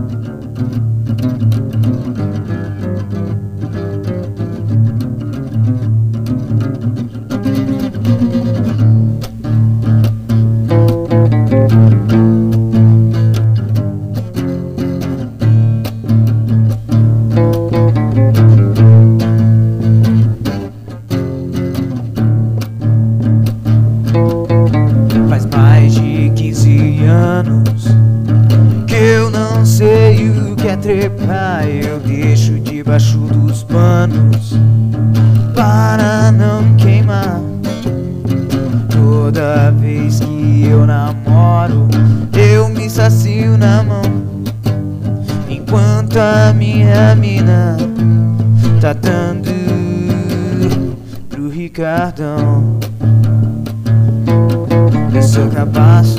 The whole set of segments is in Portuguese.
Faz mais de 15 anos que eu não sei o que é trepar. Eu deixo debaixo dos panos para não queimar. Toda vez que eu namoro, eu me sacio na mão, enquanto a minha mina tá dando pro Ricardão. Eu sou cabaço,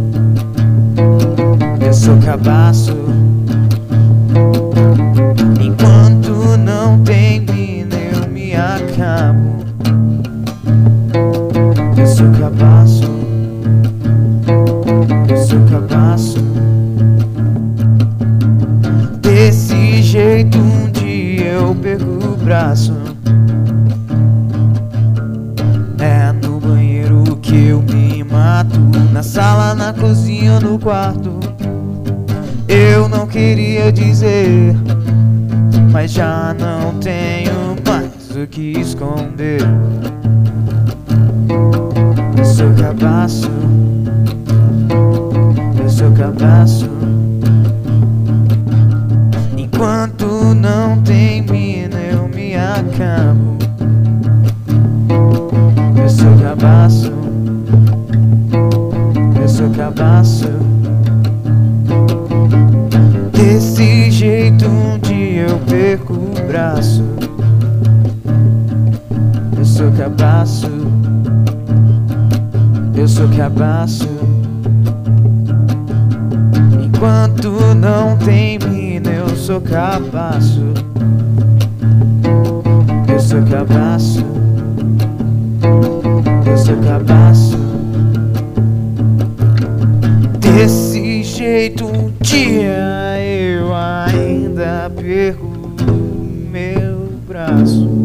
eu sou cabaço. Enquanto não tem mina, eu me acabo. Eu sou cabaço, eu sou cabaço. Desse jeito um dia eu perco o braço. É no banheiro que eu me mato, na sala, na cozinha, no quarto. Eu não queria dizer, mas já não tenho mais o que esconder. Eu sou cabaço, eu sou cabaço. Enquanto não tem mina, eu me acabo. Eu sou cabaço, eu sou cabaço. Desse jeito um dia eu perco o braço. Eu sou cabaço, eu sou cabaço. Enquanto não tem mina, eu sou cabaço. Eu sou cabaço, eu sou cabaço. Desse jeito um dia eu ainda perco meu braço.